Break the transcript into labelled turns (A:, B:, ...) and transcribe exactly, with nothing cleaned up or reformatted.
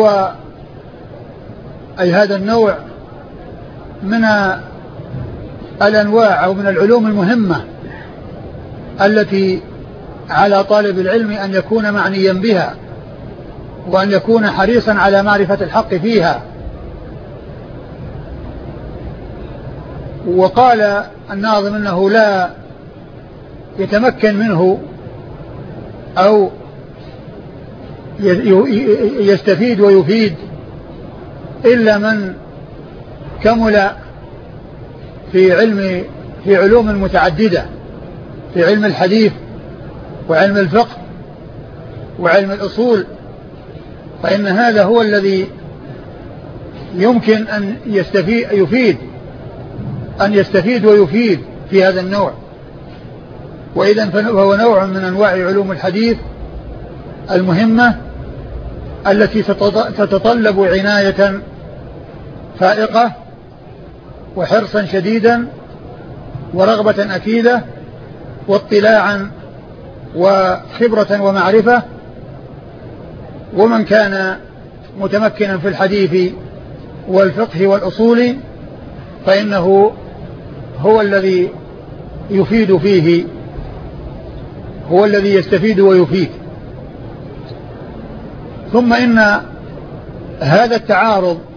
A: فهو أي هذا النوع من الأنواع أو من العلوم المهمة التي على طالب العلم أن يكون معنيا بها وأن يكون حريصا على معرفة الحق فيها. وقال الناظم أنه لا يتمكن منه أو يستفيد ويفيد إلا من كمل في علم في علوم متعددة، في علم الحديث وعلم الفقه وعلم الأصول، فإن هذا هو الذي يمكن أن يستفيد يفيد أن يستفيد ويفيد في هذا النوع. وإذن فهو نوع من أنواع علوم الحديث المهمة التي تتطلب عناية فائقة وحرصا شديدا ورغبة أكيدة واطلاعا وخبرة ومعرفة. ومن كان متمكنا في الحديث والفقه والأصول فإنه هو الذي يفيد فيه، هو الذي يستفيد ويفيد. ثم إن هذا التعارض